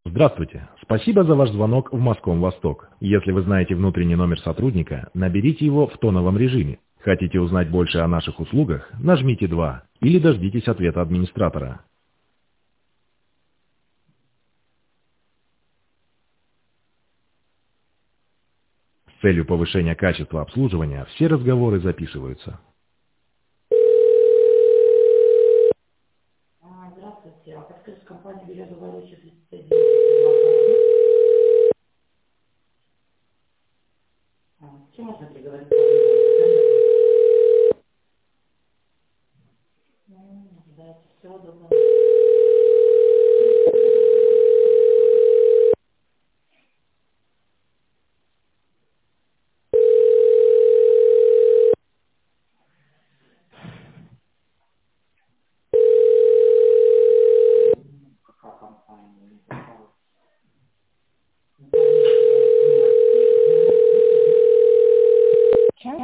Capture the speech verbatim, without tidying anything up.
Здравствуйте. Спасибо за ваш звонок в Моском Восток. Если вы знаете внутренний номер сотрудника, наберите его в тоновом режиме. Хотите узнать больше о наших услугах? Нажмите два или дождитесь ответа администратора. С целью повышения качества обслуживания все разговоры записываются. А, Здравствуйте. А подскажите, компания «Березовая